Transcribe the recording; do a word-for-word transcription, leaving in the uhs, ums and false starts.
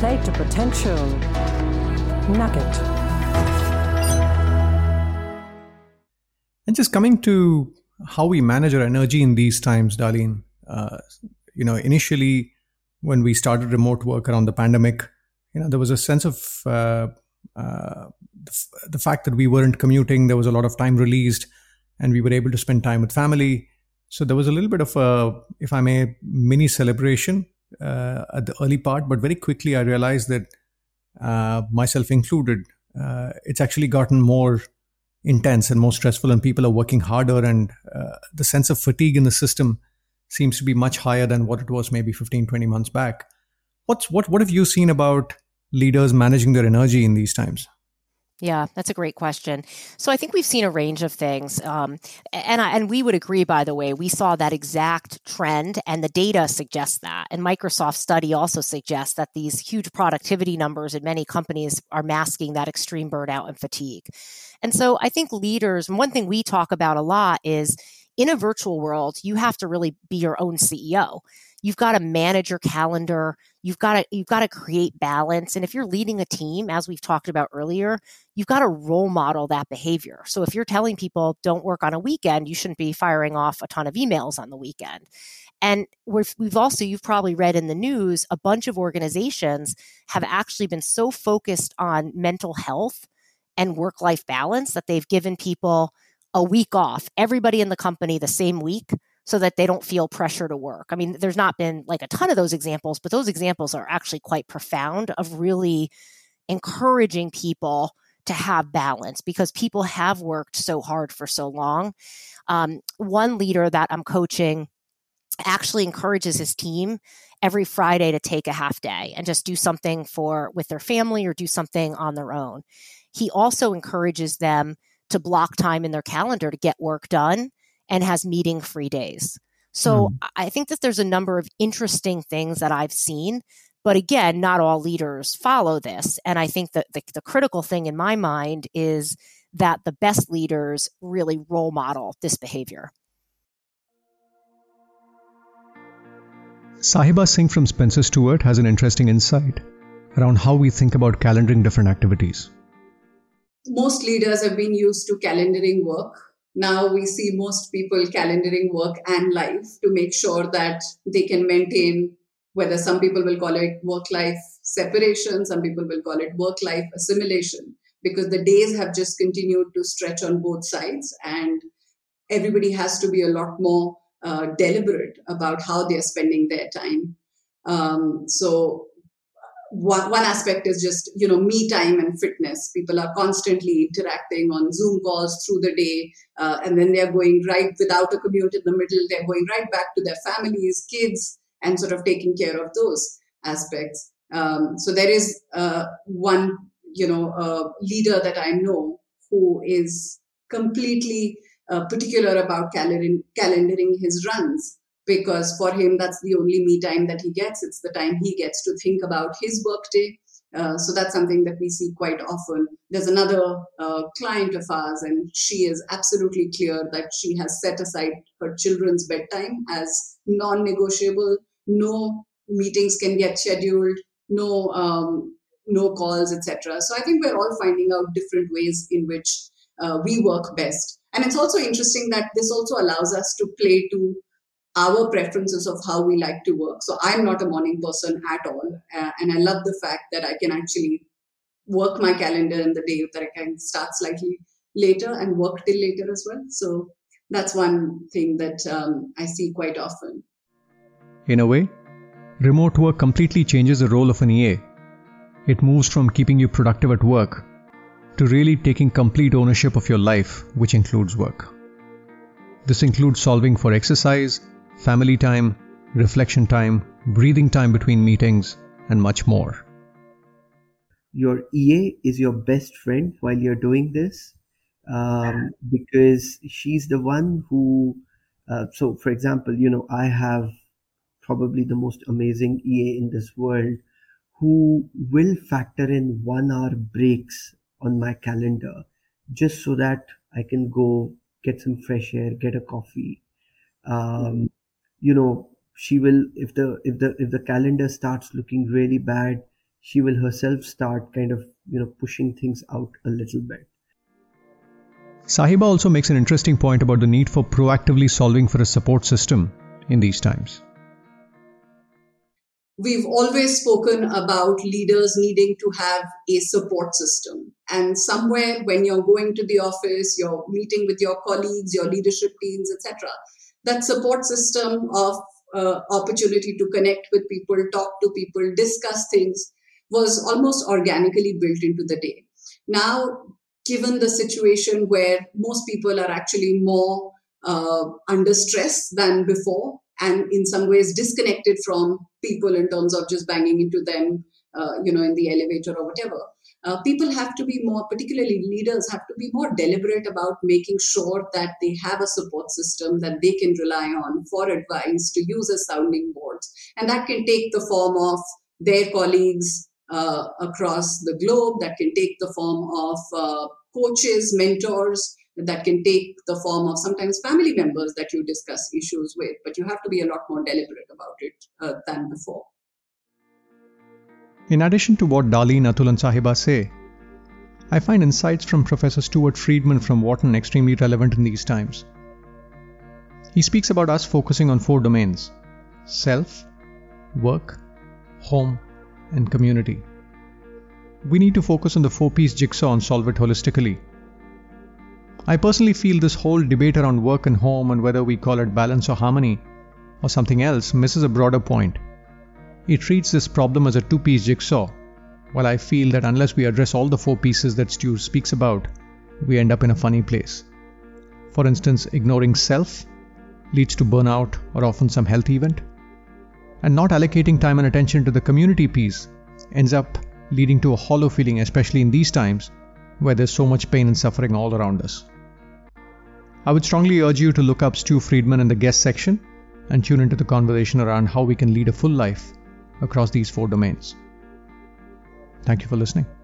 play to potential nugget. And just coming to how we manage our energy in these times, Darlene, uh, you know, initially when we started remote work around the pandemic, you know, there was a sense of uh, uh, the, f- the fact that we weren't commuting. There was a lot of time released and we were able to spend time with family. So there was a little bit of a, if I may, mini celebration uh, at the early part, but very quickly I realized that uh, myself included, uh, it's actually gotten more intense and more stressful, and people are working harder, and uh, the sense of fatigue in the system seems to be much higher than what it was maybe fifteen, twenty months back. What's what what have you seen about leaders managing their energy in these times? Yeah, that's a great question. So I think we've seen a range of things. Um, and, I, and we would agree, by the way, we saw that exact trend and the data suggests that. And Microsoft's study also suggests that these huge productivity numbers in many companies are masking that extreme burnout and fatigue. And so I think leaders, and one thing we talk about a lot is in a virtual world, you have to really be your own C E O. You've got to manage your calendar. You've got to you've got to create balance. And if you're leading a team, as we've talked about earlier, you've got to role model that behavior. So if you're telling people don't work on a weekend, you shouldn't be firing off a ton of emails on the weekend. And we've, we've also, you've probably read in the news, a bunch of organizations have actually been so focused on mental health and work-life balance that they've given people a week off, everybody in the company the same week, so that they don't feel pressure to work. I mean, there's not been like a ton of those examples, but those examples are actually quite profound of really encouraging people to have balance because people have worked so hard for so long. Um, one leader that I'm coaching actually encourages his team every Friday to take a half day and just do something for with their family or do something on their own. He also encourages them to block time in their calendar to get work done and has meeting-free days. So mm. I think that there's a number of interesting things that I've seen, but again, not all leaders follow this. And I think that the, the critical thing in my mind is that the best leaders really role model this behavior. Sahiba Singh from Spencer Stuart has an interesting insight around how we think about calendaring different activities. Most leaders have been used to calendaring work. Now we see most people calendaring work and life to make sure that they can maintain, whether some people will call it work-life separation, some people will call it work-life assimilation, because the days have just continued to stretch on both sides and everybody has to be a lot more uh, deliberate about how they're spending their time. Um, so One, one aspect is just, you know, me time and fitness. People are constantly interacting on Zoom calls through the day, uh, and then they're going right without a commute in the middle. They're going right back to their families, kids, and sort of taking care of those aspects. Um, so there is uh, one, you know, uh, leader that I know who is completely uh, particular about calendaring, calendaring his runs. Because for him, that's the only me time that he gets. It's the time he gets to think about his workday. Uh, so that's something that we see quite often. There's another uh, client of ours, and she is absolutely clear that she has set aside her children's bedtime as non-negotiable. No meetings can get scheduled, no um, no calls, et cetera. So I think we're all finding out different ways in which uh, we work best. And it's also interesting that this also allows us to play to our preferences of how we like to work. So I'm not a morning person at all. Uh, and I love the fact that I can actually work my calendar in the day, that I can start slightly later and work till later as well. So that's one thing that um, I see quite often. In a way, remote work completely changes the role of an E A. It moves from keeping you productive at work to really taking complete ownership of your life, which includes work. This includes solving for exercise, family time, reflection time, breathing time between meetings, and much more. Your E A is your best friend while you're doing this um, because she's the one who, uh, so for example, you know, I have probably the most amazing E A in this world who will factor in one hour breaks on my calendar just so that I can go get some fresh air, get a coffee. Um, you know, she will, if the if the if the calendar starts looking really bad, she will herself start kind of, you know, pushing things out a little bit. Sahiba also makes an interesting point about the need for proactively solving for a support system in these times. We've always spoken about leaders needing to have a support system. And somewhere when you're going to the office, you're meeting with your colleagues, your leadership teams, et cetera, that support system of uh, opportunity to connect with people, talk to people, discuss things was almost organically built into the day. Now, given the situation where most people are actually more uh, under stress than before, and in some ways disconnected from people in terms of just banging into them, uh, you know, in the elevator or whatever, uh, people have to be more, particularly leaders, have to be more deliberate about making sure that they have a support system that they can rely on for advice, to use as sounding boards. And that can take the form of their colleagues uh, across the globe, that can take the form of uh, coaches, mentors, that can take the form of sometimes family members that you discuss issues with, but you have to be a lot more deliberate about it uh, than before. In addition to what Darlene, Atul and Sahiba say, I find insights from Professor Stuart Friedman from Wharton extremely relevant in these times. He speaks about us focusing on four domains: self, work, home, and community. We need to focus on the four-piece jigsaw and solve it holistically. I personally feel this whole debate around work and home and whether we call it balance or harmony or something else misses a broader point. It treats this problem as a two-piece jigsaw, while I feel that unless we address all the four pieces that Stu speaks about, we end up in a funny place. For instance, ignoring self leads to burnout or often some health event, and not allocating time and attention to the community piece ends up leading to a hollow feeling, especially in these times where there's so much pain and suffering all around us. I would strongly urge you to look up Stu Friedman in the guest section and tune into the conversation around how we can lead a full life across these four domains. Thank you for listening.